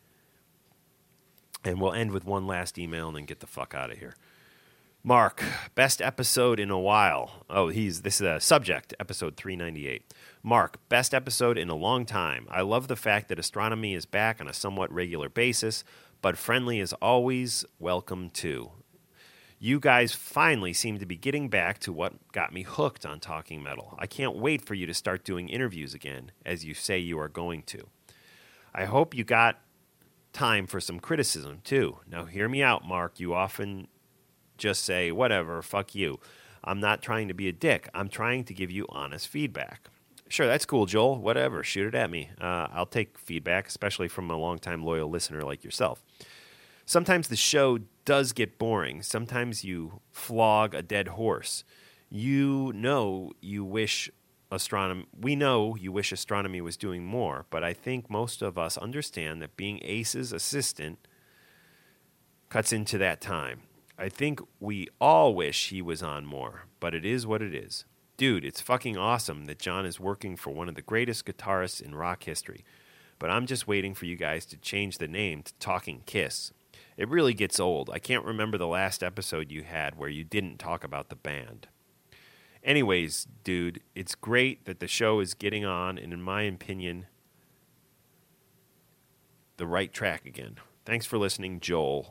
And we'll end with one last email and then get the fuck out of here. Mark, best episode in a while. Oh, this is a subject, episode 398. Mark, best episode in a long time. I love the fact that astronomy is back on a somewhat regular basis, but friendly is always welcome too. You guys finally seem to be getting back to what got me hooked on Talking Metal. I can't wait for you to start doing interviews again, as you say you are going to. I hope you got time for some criticism too. Now hear me out, Mark. You often just say, whatever, fuck you. I'm not trying to be a dick. I'm trying to give you honest feedback. Sure, that's cool, Joel. Whatever, shoot it at me. I'll take feedback, especially from a longtime loyal listener like yourself. Sometimes the show does get boring. Sometimes you flog a dead horse. We know you wish astronomy was doing more, but I think most of us understand that being Ace's assistant cuts into that time. I think we all wish he was on more, but it is what it is. Dude, it's fucking awesome that John is working for one of the greatest guitarists in rock history, but I'm just waiting for you guys to change the name to Talking Kiss. It really gets old. I can't remember the last episode you had where you didn't talk about the band. Anyways, dude, it's great that the show is getting on, and in my opinion, the right track again. Thanks for listening, Joel.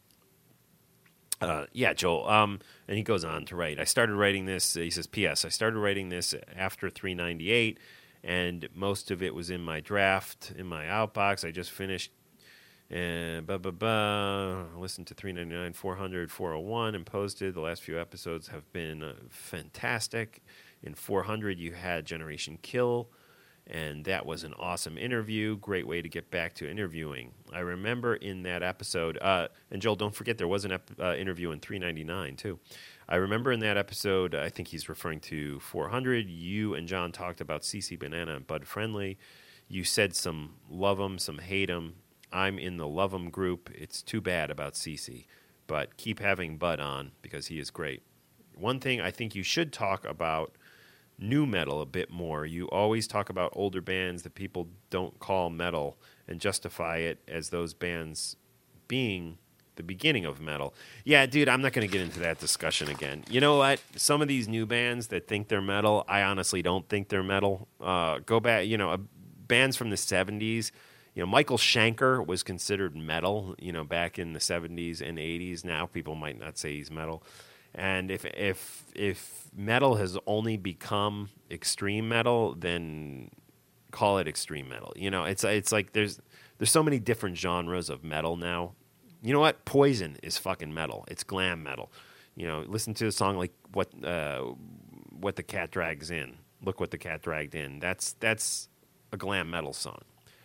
Joel. And he goes on to write, I started writing this, he says, P.S. I started writing this after 398, and most of it was in my draft, in my outbox. I just finished, and listened to 399, 400, 401, and posted. The last few episodes have been fantastic. In 400, you had Generation Kill, and that was an awesome interview. Great way to get back to interviewing. I remember in that episode, and Joel, don't forget there was an interview in 399 too. I remember in that episode, I think he's referring to 400, you and John talked about CC Banana and Bud Friendly. You said some love 'em, some hate 'em. I'm in the love 'em group. It's too bad about CC, but keep having Bud on because he is great. One thing I think you should talk about new metal a bit more. You always talk about older bands that people don't call metal and justify it as those bands being the beginning of metal. Yeah, dude, I'm not going to get into that discussion again. You know what? Some of these new bands that think they're metal, I honestly don't think they're metal. Go back, bands from the 70s. Michael Schenker was considered metal, back in the 70s and 80s. Now people might not say he's metal. And if metal has only become extreme metal, then call it extreme metal. It's like there's so many different genres of metal now. You know what? Poison is fucking metal. It's glam metal. Listen to a song like What the Cat Drags In. Look What the Cat Dragged In. That's a glam metal song.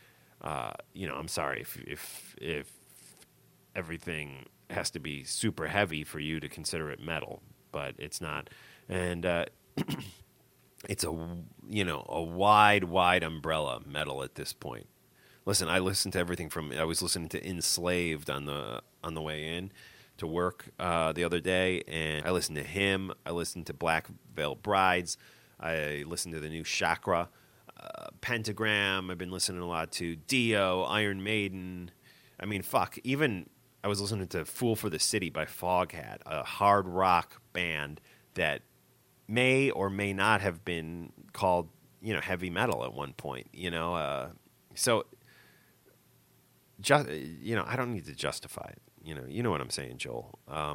I'm sorry if everything has to be super heavy for you to consider it metal, but it's not. And it's a wide umbrella metal at this point. Listen, I listened to everything I was listening to Enslaved on the way in to work the other day, and I listened to him. I listened to Black Veil Brides. I listened to the new Chakra. Pentagram, I've been listening a lot to Dio, Iron Maiden. I mean, fuck, even I was listening to Fool for the City by Foghat, a hard rock band that may or may not have been called, heavy metal at one point, So, I don't need to justify it. You know what I'm saying, Joel.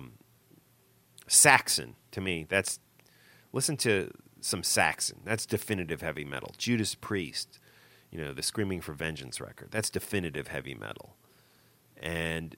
Saxon, to me, listen to some Saxon. That's definitive heavy metal. Judas Priest, the Screaming for Vengeance record. That's definitive heavy metal. And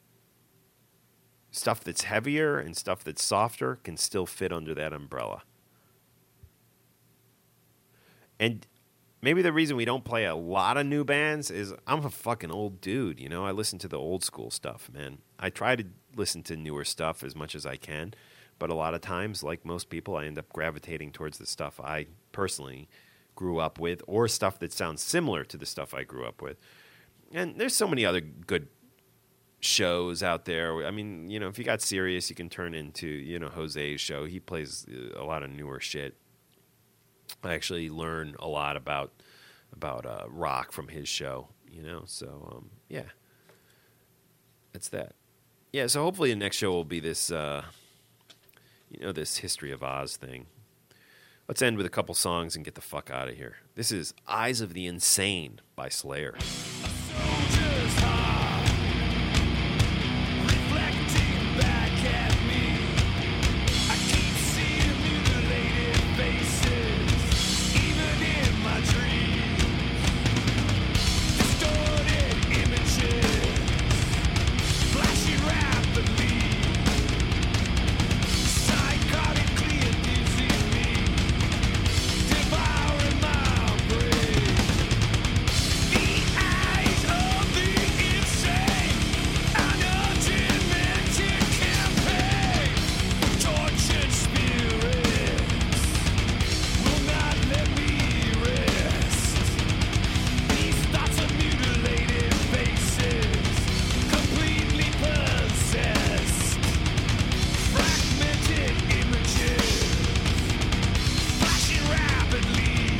stuff that's heavier and stuff that's softer can still fit under that umbrella. And maybe the reason we don't play a lot of new bands is I'm a fucking old dude, you know? I listen to the old school stuff, man. I try to listen to newer stuff as much as I can, but a lot of times, like most people, I end up gravitating towards the stuff I personally grew up with or stuff that sounds similar to the stuff I grew up with. And there's so many other good shows out there. I mean, you know, if you got Sirius, you can turn into, you know, Jose's show. He plays a lot of newer shit. I actually learn a lot about rock from his show, you know. So yeah, that's that. Yeah, so hopefully the next show will be this, you know, this History of Oz thing. Let's end with a couple songs and get the fuck out of here. This is Eyes of the Insane by Slayer. Soldier's heart, reflecting back at me. I keep seeing mutilated faces, even in my dreams. Distorted images, flashing rapidly, psychotically abusing me, devouring my brain. The eyes of the insane, an undemented campaign. Tortured spirits will not let me rest. These thoughts of mutilated faces, completely possessed. Fragmented images, flashing rapidly,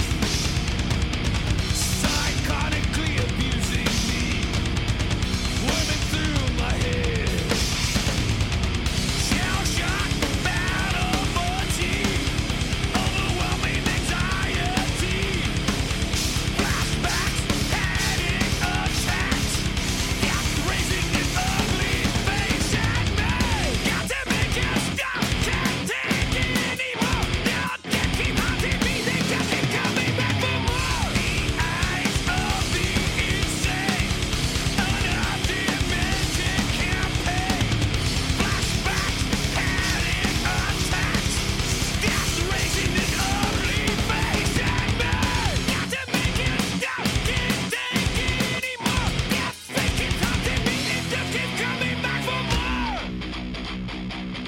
psychotically abusing me, worming through my head. Shell-shock, battle fatigue, overwhelming anxiety, flashbacks, panic attacks, got raising its ugly face at me. Got to make it stop, can't take it anymore. Now they keep haunting me, they just keep coming back for more. The eyes of the insane, an undemented campaign. Flashbacks, panic attacks, gas raising its ugly face at me. Got to make it stop, can't take it anymore. Yes, they keep haunting me, it just keeps coming back for more.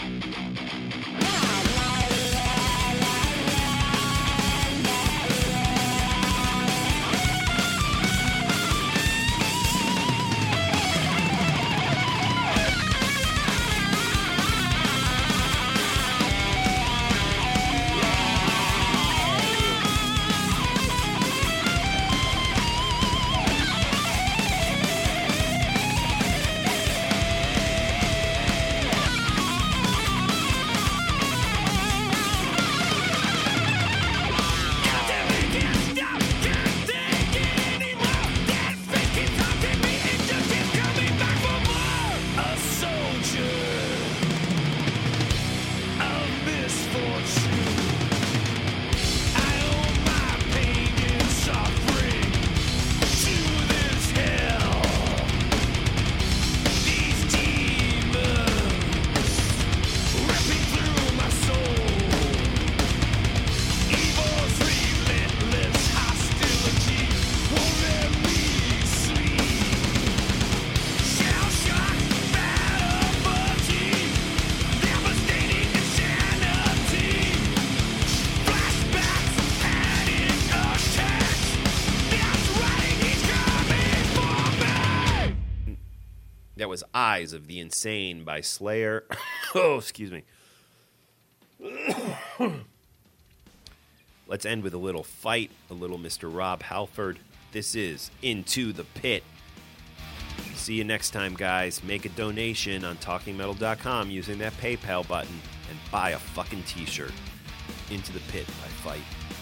Got to make it stop, can't take it anymore. That face keeps haunting me, it just keeps coming back for more. A soldier of misfortune, I owe my pain and suffering to this hell. These demons ripping through my soul. Evil's relentless hostility won't let me sleep. Shell-shock, battle fatigue, devastating insanity. Flashbacks, panic attacks. That's right, he's coming for me. That was Eyes of the Insane by Slayer. Oh, excuse me. Let's end with a little fight, a little Mr. Rob Halford. This is Into the Pit. See you next time, guys. Make a donation on TalkingMetal.com using that PayPal button and buy a fucking t-shirt. Into the Pit by Fight.